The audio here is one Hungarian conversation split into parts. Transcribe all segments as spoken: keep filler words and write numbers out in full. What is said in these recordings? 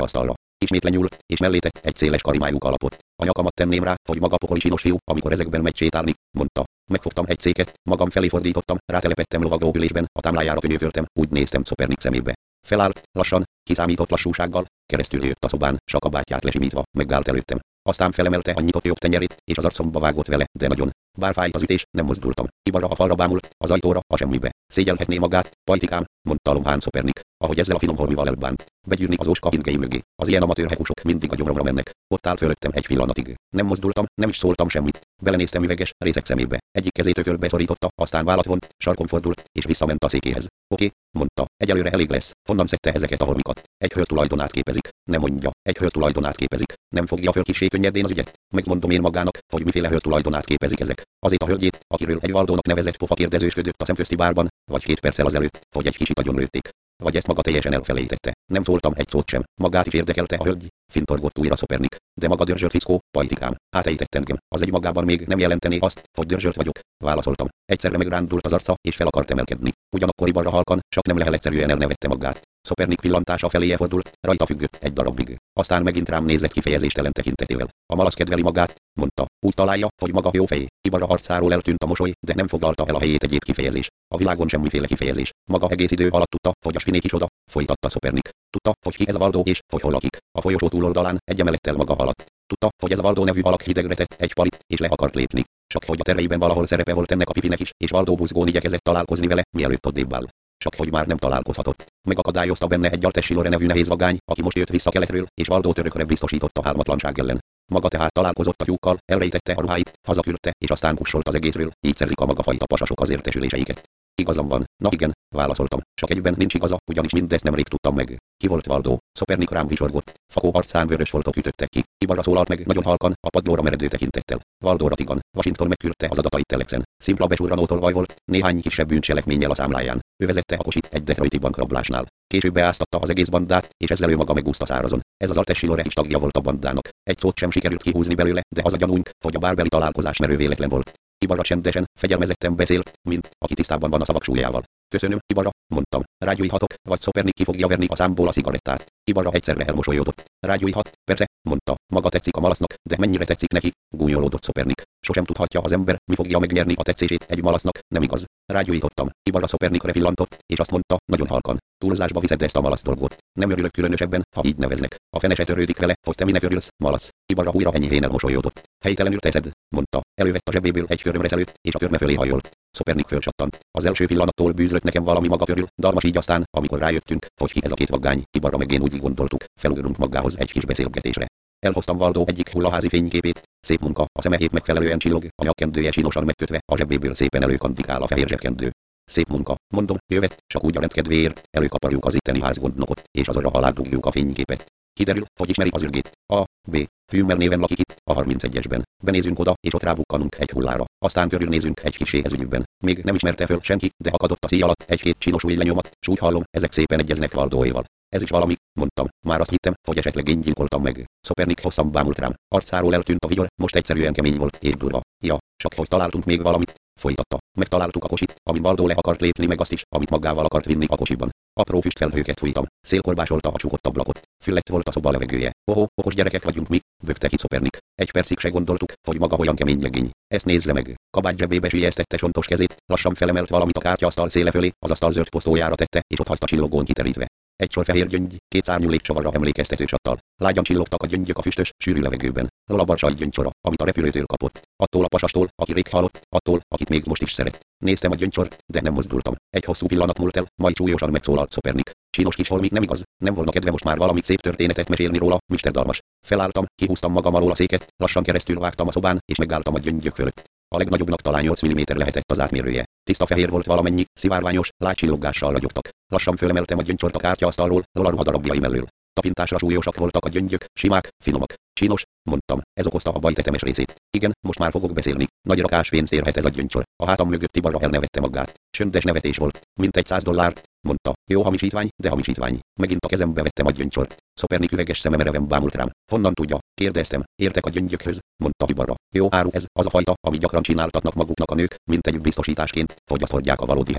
asztalra. Ismét lenyúlt, és mellé tett egy széles karimájú kalapot. A nyakamat tenném rá, hogy maga pokoli csinos fiú, amikor ezekben megy sétálni, mondta. Megfogtam egy széket, magam felé fordítottam, rátelepettem lovagoló ülésben, a támlájára könyököltem, úgy néztem Copernic szemébe. Felállt, lassan, kiszámított lassúsággal, keresztül jött a szobán, s a kabátját lesimítva, megállt előttem. Aztán felemelte a nyitott jobb tenyerét, és az arcomba vágott vele, de nagyon. Bár fájt az ütés, nem mozdultam. Ibarra a falra bámult, az ajtóra, a semmibe. Szégyelhetné magát, pajtikám, mondta lomhán Copernic, ahogy ezzel a finom holmival elbánt. Begyűrni az óska hingei mögé. Az ilyen amatőr hekusok mindig a gyomromra mennek. Ott állt fölöttem egy pillanatig. Nem mozdultam, nem is szóltam semmit. Belenéztem üveges, részek szemébe. Egyik kezét ökölbe szorította, aztán vállat vont, sarkon fordult, és visszament a székéhez. Oké, mondta, egyelőre elég lesz. Honnan szedte ezeket a holmikat? Egy hölgy tulajdonát képezik. Nem mondja, egy hölgy tulajdonát képezik. Nem fogja föl kissé könnyedén az ügyet. Megmondom én magának, hogy miféle hölgy tulajdonát képezik ezek. Azért a hölgyét, akiről egy Valdónak nevezett pofa kérdezősködött a szemközti bárban, vagy két perccel azelőtt, hogy egy kicsit agyonlőtték. Vagy ezt maga teljesen elfelejtette. Nem szóltam egy szót sem. Magát is érdekelte a hölgy. Fintorgott újra Copernic. De maga dörzsölt fickó, pajtikám. Átejtett engem. Az egy magában még nem jelentené azt, hogy dörzsölt vagyok. Válaszoltam. Egyszerre megrándult az arca, és fel akart emelkedni. Ugyanakkor ibarra halkan, csak nem lehet egyszerűen elnevette magát. Copernic pillantása feléje fordult, rajta függött egy darabig. Aztán megint rám nézett kifejezéstelen tekintetével. A malac kedveli magát, mondta. Úgy találja, hogy maga jó fej. Ibarra arcáról eltűnt a mosoly, de nem foglalta el a helyét egyéb kifejezés. A világon semmiféle kifejezés. Maga egész idő alatt tudta, hogy a spiné kicsoda, folytatta Copernic. Tudta, hogy ki ez a Valdó és hogy hol lakik. A folyosó túloldalán egy emelettel maga haladt. Tudta, hogy ez a Valdó nevű alak hidegre tett egy palit, és le akart lépni. Csak hogy a terveiben valahol szerepe volt ennek a pipinek is, és Valdó buzgón igyekezett találkozni vele, mielőtt odébb áll. Csak hogy már nem találkozhatott. Megakadályozta benne egy Altessy Lore nevű nehéz vagány, aki most jött vissza keletről, és Valdót örökre biztosította hálmatlanság ellen. Maga tehát találkozott a tyúkkal, elrejtette a ruháit, hazaküldte, és aztán kussolt az egészről, így szerzik a maga fajta pasasok az értesüléseiket. Igazam van, na igen, válaszoltam, csak egyben nincs igaza, ugyanis mindezt nemrég tudtam meg. Ki volt Valdó? Copernic rám visorgott. Fakó arcán vörös foltok ütöttek ki. Ibarra szólalt meg nagyon halkan, a padlóra meredő tekintettel. Valdó Ratigan, Washington megküldte az adatait telexen. Szimpla besurranó tolvaj volt, néhány kisebb bűncselekménnyel a számláján. Ő vezette a kosit egy detroiti bankrablásnál. Később beáztatta az egész bandát, és ezzel ő maga megúszta szárazon. Ez az Altessy Lore is tagja volt a bandának. Egy szót sem sikerült kihúzni belőle, de az a gyanúnk, hogy a bárbeli találkozás merő véletlen volt. Ibarra csendesen, fegyelmezetten beszélt, mint aki tisztában van a szavak súlyával. Köszönöm, Ibarra, mondtam. Rágyújhatok, vagy Copernic ki fogja verni a számból a cigarettát. Ibarra egyszerre elmosolyodott. Rágyújhat, persze, mondta. Maga tetszik a malasznak, de mennyire tetszik neki? Gúnyolódott Copernic. Sosem tudhatja az ember, mi fogja megnyerni a tetszését egy malasznak, nem igaz. Rágyújtottam. Ibarra Copernicre villantott, és azt mondta, nagyon halkan. Túlzásba viszed ezt a malasz dolgot. Nem örülök különösebben, ha így neveznek. A fene se törődik vele, hogy te minek örülsz, malasz. Ibarra újra enyhén elmosolyodott. Helytelenül teszed, mondta. Elővett a zsebéből egy körömreszelőt, és a körme fölé hajolt. Copernic fölcsattant. Az első pillanattól bűzlött nekem valami maga körül, dalmas így aztán, amikor rájöttünk, hogy ki ez a két vagány, Ibarra meg én úgy gondoltuk, felugrunk magához egy kis beszélgetésre. Elhoztam Valdó egyik hullaházi fényképét, szép munka, a szemehép megfelelően csillog, a nyakkendője sínosan megkötve, a zsebéből szépen előkandikál a fehér zsebkendő. Szép munka, mondom, jövet, csak úgy a rendkedvéért, előkaparjuk az itteni házgondnokot, és azorra aládugjuk a fényképet. Kiderül, hogy ismeri az ürgét. A. B. Hümmel néven lakik itt, a harmincegyesben. Benézünk oda, és ott rábukkanunk egy hullára. Aztán körülnézünk egy kiséhez ügyükben. Még nem ismerte föl senki, de akadott a szíj alatt egy-két csinos új lenyomat, s úgy hallom, ezek szépen egyeznek Valdóéval. Ez is valami, mondtam. Már azt hittem, hogy esetleg én gyilkoltam meg. Copernic hosszan bámult rám. Arcáról eltűnt a vigyor, most egyszerűen kemény volt és durva. Ja, csak hogy találtunk még valamit. Folytatta. Megtaláltuk a kosit, amin Valdó le akart lépni, meg azt is, amit magával akart vinni a kocsiban. Apró füstfelhőket fújtam. Szélkorbásolta a csukott ablakot. Füllett volt a szoba levegője. Ohó, okos gyerekek vagyunk mi, bökte ki Copernic. Egy percig se gondoltuk, hogy maga olyan kemény legény. Ezt nézze meg. Kabát zsebébe sülyeztette sontos kezét, lassan felemelt valamit a kártyaasztal széle fölé, az asztal zöld posztójára tette, és ott hagyta csillogón kiterítve. Egy sor fehér gyöngy, két szárnyú légcsavarra emlékeztető csattal. Lágyan csillogtak a gyöngyök a füstös, sűrű levegőben. Lola Barcsai gyöngycsora, amit a repülőtől kapott. Attól a pasastól, aki rég halott, attól, akit még most is szeret. Néztem a gyöngycsort, de nem mozdultam. Egy hosszú pillanat múlt el, majd súlyosan megszólalt Copernic. Csinos kis holmi, nem igaz? Nem volna kedve most már valami szép történetet mesélni róla, mister Dalmas. Felálltam, kihúztam magam alól a széket, lassan keresztül vágtam a szobán, és megálltam a gyöngyök fölött. A legnagyobbnak talán nyolc milliméter lehetett az átmérője. Tiszta fehér volt valamennyi, szivárványos, lágy csilloggással ragyogtak. Lassan fölemeltem a gyöngycsort a kártyaasztalról, Lola ruhadarabjai mellől. Tapintásra súlyosak voltak a gyöngyök, simák, finomak. Csinos, mondtam, ez okozta a baj tetemes részét. Igen, most már fogok beszélni. Nagy rakás pénzt érhet ez a gyöngycsor. A hátam mögött Ibarra elnevette magát. Csöndes nevetés volt. Mint egy száz dollár, mondta. Jó hamisítvány, de hamisítvány. Megint a kezembe vettem a gyöngycsort. Copernic üveges szeme mereven bámult rám. Honnan tudja? Kérdeztem. Értek a gyöngyökhöz, mondta Ibarra. Jó áru ez, az a fajta, amit gyakran csináltatnak maguknak a nők, mint egy biztosításként, hogy azt hordják a valódi helyet.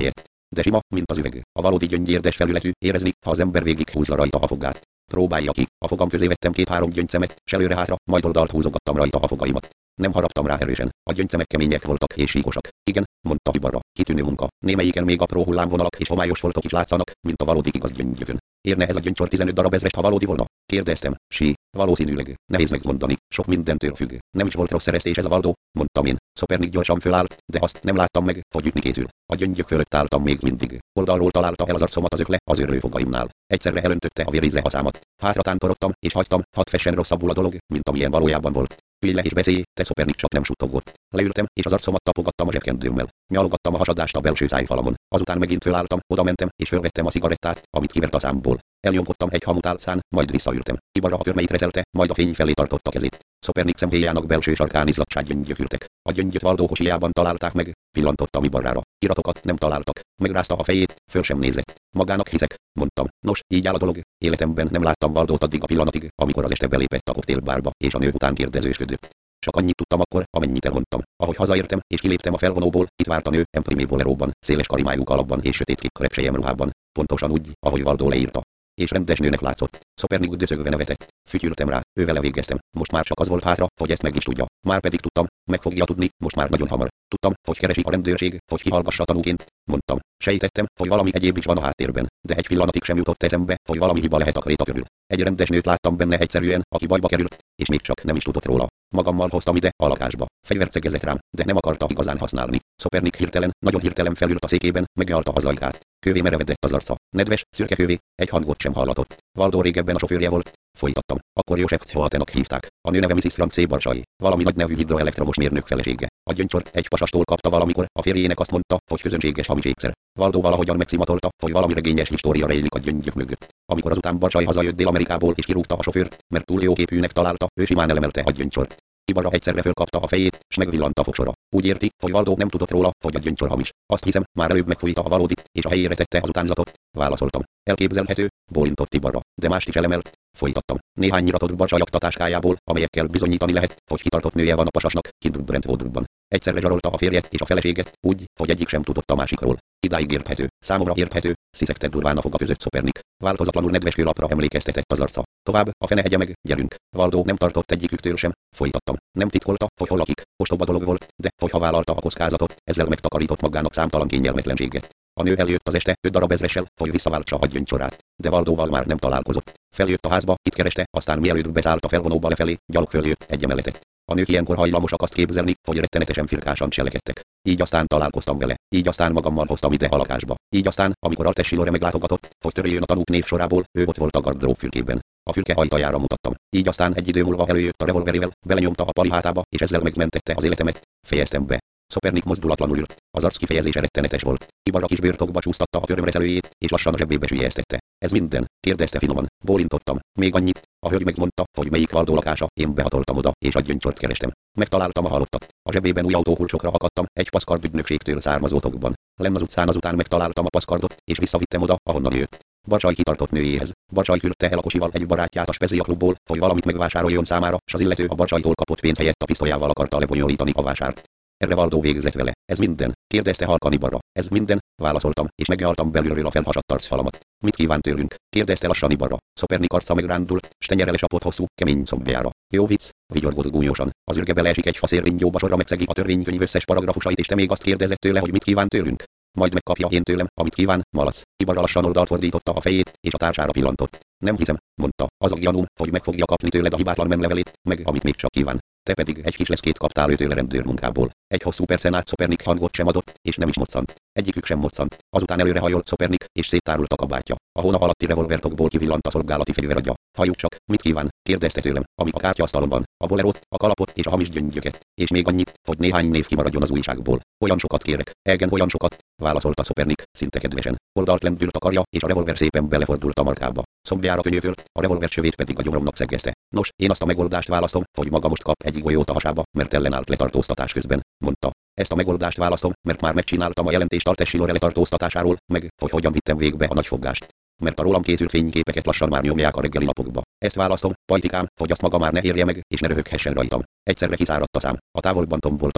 de sima, mint az üveg. A valódi gyöngyérdes felületű, érezni, ha az ember végig húzza rajta a fogát. Próbálja ki, a fogam közé vettem két-három gyöngyszemet, s előre-hátra, majd oldalt húzogattam rajta a fogaimat. Nem haraptam rá erősen, a gyöngyszemek kemények voltak és síkosak. Igen, mondta Ibarra, kitűnő munka. Némelyiken még apró hullámvonalak és homályos foltok is látszanak, mint a valódi igaz gyöngyökön. Érne ez a gyöngycsor tizenöt darab ezrest, ha valódi volna? Kérdeztem. Sí, valószínűleg. Nehéz megmondani, sok mindentől függ. Nem is volt rossz eresztés ez a Valdó, mondtam én. Szopernik gyorsan fölállt, de azt nem láttam meg, hogy ütni készül. A gyöngyök fölött álltam még mindig. Oldalról találta el az arcomat az ökle az őrlő fogaimnál. Egyszerre elöntötte a véríze haszámat. Hátra tántorodtam, és hagytam, hadd fessen rosszabbul a dolog, mint amilyen valójában volt. Ülj le és beszélj, te Szopernik csak nem suttogott. Leültem, és az arcomat tapogattam a zsebkendőmmel. Nyalogattam a hasadást a belső szájfalamon. Azután megint fölálltam, odamentem, és fölvettem a cigarettát, amit kivert a számból. Elnyomkodtam egy hamut álcán, majd visszaültem. Ibarra a körmeit reszelte, majd a fény felé tartotta kezét. Szopernik szemhéjának belső sarkán izlatság gyöngyök ültek. A gyöngyöt Valdó kosijában találták meg, pillantottam Ibarrára. Iratokat nem találtak. Megrázta a fejét, föl sem nézett. Magának hiszek, mondtam. Nos, így áll a dolog. Életemben nem láttam Valdót addig a pillanatig, amikor az este belépett a koktélbárba, és a nő után kérdezősködött. Csak annyit tudtam akkor, amennyit elmondtam. Ahogy hazaértem, és kiléptem a felvonóból, itt várt a nő, emprimé boleróban, széles karimájú kalapban és sötétkék krepsejem ruhában. Pontosan úgy, ahogy Valdó leírta. És rendes nőnek látszott. Szopernik döszögve nevetett. Fütyültem rá, ővele végeztem. Most már csak az volt hátra, hogy ezt meg is tudja. Már pedig tudtam, meg fogja tudni, most már nagyon hamar. Tudtam, hogy keresi a rendőrség, hogy kihallgassa tanúként. Mondtam. Sejtettem, hogy valami egyéb is van a háttérben, de egy pillanatig sem jutott eszembe, hogy valami hiba lehet a kréta körül. Egy rendes nőt láttam benne egyszerűen, aki bajba került, és még csak nem is tudott róla. Magammal hoztam ide, a lakásba. Fegyvert szegezett rám, de nem akarta igazán használni. Szopernik hirtelen, nagyon hirtelen felült a székében, megnyalta az ajkát. Kővé merevedett az arca. Nedves, szürke kővé, egy hangot sem hallatott. Valdó régebben a sofőrje volt. Folytattam. Akkor József Czohatenak hívták. A nő neve missus Francé Barsai. Valami nagy nevű hidroelektromos mérnök felesége. A gyöngycsort egy pasastól kapta valamikor, a férjének azt mondta, hogy közönséges hamis ékszer. Valdó valahogyan megszimatolta, hogy valami regényes história rejlik a gyöngyök mögött. Amikor azután Barsai hazajött Dél-Amerikából és kirúgta a sofőrt, mert túl jóképűnek találta, ő simán elemelte a gyöngycsort. Ibarra egyszerre fölkapta a fejét, s megvillant a fogsora. Úgy érti, hogy Valdó nem tudott róla, hogy a gyöngycsor hamis. Azt hiszem, már előbb megfújta a valódit, és a helyére tette az utánzatot. Válaszoltam. Elképzelhető, bólintott Ibarra, de mást is elemelt. Folytattam. Néhány iratot Barsai aktatáskájából, amelyekkel bizonyítani lehet, hogy kitartott nője van a pasasnak, kint Brentwoodban. Egyszerre zsarolta a férjet és a feleséget, úgy, hogy egyik sem tudott a másikról. Idáig érthető, számomra érthető, sziszegte durván a foga között Szopernik. Változatlanul nedves kőlapra emlékeztetett az arca. Tovább, a fene hegye meg, gyerünk. Valdó nem tartott egyiküktől sem. Folytattam. Nem titkolta, hogy hol lakik. Ostoba dolog volt, de hogyha vállalta a kockázatot, ezzel megtakarított magának számtalan kényelmetlenséget. A nő eljött az este öt darab ezressel, hogy visszaváltsa a gyöngycsorát, de Valdóval már nem találkozott. Feljött a házba, itt kereste, aztán mielőtt beszállt a felvonóba lefelé, gyalog följött egy emeletet. A nők ilyenkor hajlamosak azt képzelni, hogy rettenetesen firkásan cselekedtek. Így aztán találkoztam vele, így aztán magammal hoztam ide a lakásba. Így aztán, amikor Altessilore meglátogatott, hogy töröljön a tanúk névsorából, ő ott volt a gardrób fülkében. A fülke ajtajára mutattam. Így aztán egy idő múlva előjött a revolverével, belenyomta a pali hátába, és ezzel megmentette az életemet. Fejeztem be. Szopernik mozdulatlanul ült. Az arc kifejezése rettenetes volt. Ibarra kis bőrtokba csúsztatta a körömreszelőjét, és lassan a zsebébe sülyeztette. Ez minden? Kérdezte finoman. Bólintottam. Még annyit. A hölgy megmondta, hogy melyik Valdó lakása, én behatoltam oda, és a gyöngycsort kerestem. Megtaláltam a halottat. A zsebében új autókulcsokra akadtam, egy paszkard ügynökségtől származó tokban. Lenn az utcán azután megtaláltam a paszkardot, és visszavittem oda, ahonnan jött. Barsai kitartott nőjéhez. Barsai küldte el a kocsival egy barátját a Spezia klubból, hogy valamit megvásároljon számára, s az illető a Barsaitól kapott pénz helyett a pisztolyával akarta lebonyolítani a vásárt. Erre Valdó végzett vele. Ez minden? Kérdezte halkan Ibarra. Ez minden? Válaszoltam, és megnyaltam belülről a felhasadt arcfalamat. Mit kíván tőlünk? Kérdezte lassan Ibarra. Szopernik arca megrándult, s tenyere lesapott hosszú, kemény combjára. Jó vicc, vigyorgott gúnyosan. Az ürge beleesik egy faszérvingyóba, sorra megszegi a törvénykönyv összes paragrafusait, és te még azt kérdezett tőle, hogy mit kíván tőlünk? Majd megkapja én tőlem, amit kíván, malasz. Ibarra lassan oldalt fordította a fejét, és a társára pillantott. Nem hiszem, mondta, az a gyanúm, hogy meg fogja kapni tőled a hibátlan menlevelét, meg amit még csak kíván. Te pedig egy kis leszkét kaptál őtőle rendőrmunkából. Egy hosszú percen át Szopernik hangot sem adott, és nem is moccant. Egyikük sem moccant. Azután előre hajolt Szopernik, és széttárult a kabátja. A hóna alatti revolvertokból kivillant a szolgálati fegyveragya. Halljuk csak, mit kíván? Kérdezte tőlem, ami a kártyaasztalon van, a bolerót, a kalapot és a hamis gyöngyöket. És még annyit, hogy néhány név kimaradjon az újságból. Olyan sokat kérek, igen, olyan sokat, válaszolta Szopernik, szinte kedvesen. Oldalt lendült a karja, és a revolver szépen belefordult a markába. Szombjára könyökölt, a revolver csövét pedig a gyomromnak szegezte. Nos, én azt a megoldást választom, hogy maga most kap egy golyót a hasába, mert ellenállt letartóztatás közben, mondta. Ezt a megoldást választom, mert már megcsináltam a jelentést Altessilore letartóztatásáról, meg, hogy hogyan vittem végbe a nagyfogást. Mert a rólam készült fényképeket lassan már nyomják a reggeli lapokba. Ezt választom, pajtikám, hogy azt maga már ne érje meg, és ne röhöghessen rajtam. Egyszerre kiszáradt a szám. A távolban tombolt